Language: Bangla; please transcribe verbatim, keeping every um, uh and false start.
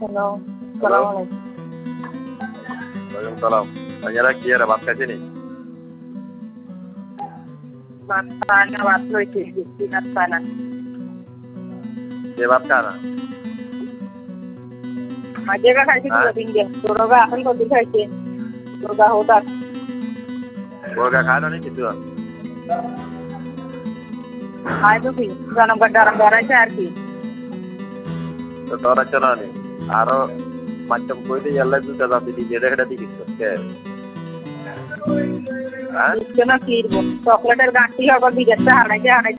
হ্যালো সালাম আলাইকুম। ওয়ালাইকুম সালাম। ভাইয়ারা কি আর ভাত খাইছে নি? ভাত খায় না, ভাত লইছে, বেশি ভাত খায় না। কে ভাত খায় না? আজকে খাইছে দুটো তিনটে, তোরগা এখন কত খাইছে? তোরগা হঠাৎ গোরগা খায় না নি কিছু? খায় তো কি জনগণ দ্বারা বেড়াইছে আর কি। তো তোরা চলো নি আরো মাধ্যম কই দিয়ে আল্লাহ দুটা জাতি দিয়ে এটা দিকিস কে? হ্যাঁ দিচ্ছে না কি চকলেটের গাঁটি আবার বিদেশে হারাইছে হারাইছে